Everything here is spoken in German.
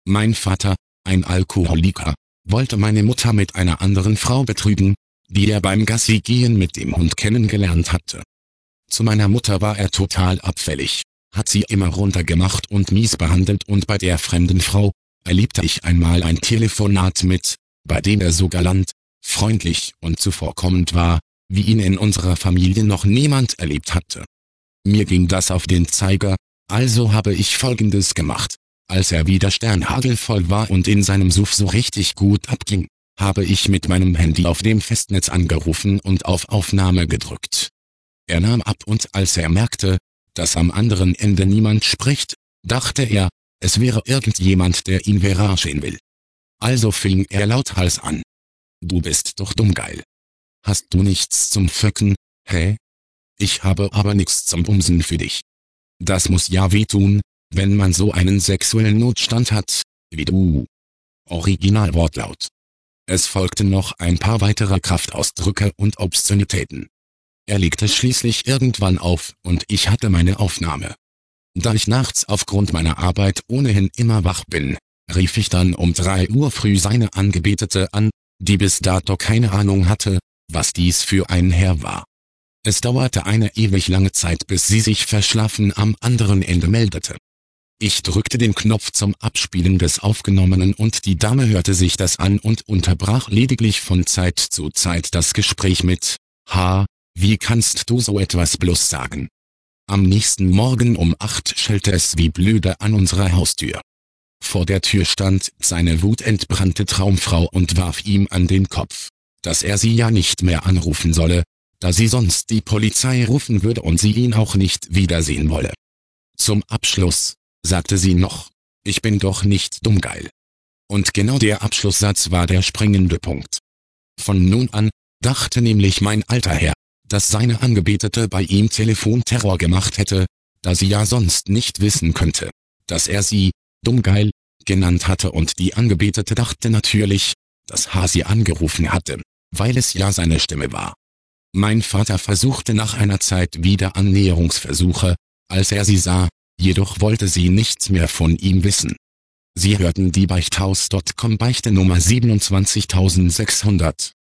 Mein Vater, ein Alkoholiker, wollte meine Mutter mit einer anderen Frau betrügen, die er beim Gassigehen mit dem Hund kennengelernt hatte. Zu meiner Mutter war er total abfällig, hat sie immer runtergemacht und mies behandelt, und bei der fremden Frau erlebte ich einmal ein Telefonat mit, bei dem er so galant, freundlich und zuvorkommend war, wie ihn in unserer Familie noch niemand erlebt hatte. Mir ging das auf den Zeiger, also habe ich Folgendes gemacht. Als er wieder sternhagelvoll war und in seinem Suff so richtig gut abging, habe ich mit meinem Handy auf dem Festnetz angerufen und auf Aufnahme gedrückt. Er nahm ab, und als er merkte, dass am anderen Ende niemand spricht, dachte er, es wäre irgendjemand, der ihn verarschen will. Also fing er lauthals an. Du bist doch dumm geil. Hast du nichts zum Föcken, hä? Ich habe aber nichts zum Bumsen für dich. Das muss ja wehtun, wenn man so einen sexuellen Notstand hat, wie du. Originalwortlaut. Es folgten noch ein paar weitere Kraftausdrücke und Obszönitäten. Er legte schließlich irgendwann auf, und ich hatte meine Aufnahme. Da ich nachts aufgrund meiner Arbeit ohnehin immer wach bin, rief ich dann um 3 Uhr früh seine Angebetete an, die bis dato keine Ahnung hatte, was dies für ein Herr war. Es dauerte eine ewig lange Zeit, bis sie sich verschlafen am anderen Ende meldete. Ich drückte den Knopf zum Abspielen des Aufgenommenen, und die Dame hörte sich das an und unterbrach lediglich von Zeit zu Zeit das Gespräch mit: Wie kannst du so etwas bloß sagen? Am nächsten Morgen um 8 schellte es wie blöde an unserer Haustür. Vor der Tür stand seine wutentbrannte Traumfrau und warf ihm an den Kopf, dass er sie ja nicht mehr anrufen solle, da sie sonst die Polizei rufen würde und sie ihn auch nicht wiedersehen wolle. Zum Abschluss sagte sie noch: Ich bin doch nicht dumm geil. Und genau der Abschlusssatz war der springende Punkt. Von nun an dachte nämlich mein alter Herr, dass seine Angebetete bei ihm Telefonterror gemacht hätte, da sie ja sonst nicht wissen könnte, dass er sie dumm geil genannt hatte, und die Angebetete dachte natürlich, dass sie angerufen hatte, weil es ja seine Stimme war. Mein Vater versuchte nach einer Zeit wieder Annäherungsversuche, als er sie sah, jedoch wollte sie nichts mehr von ihm wissen. Sie hörten die Beichthaus.com Beichte Nummer 27600.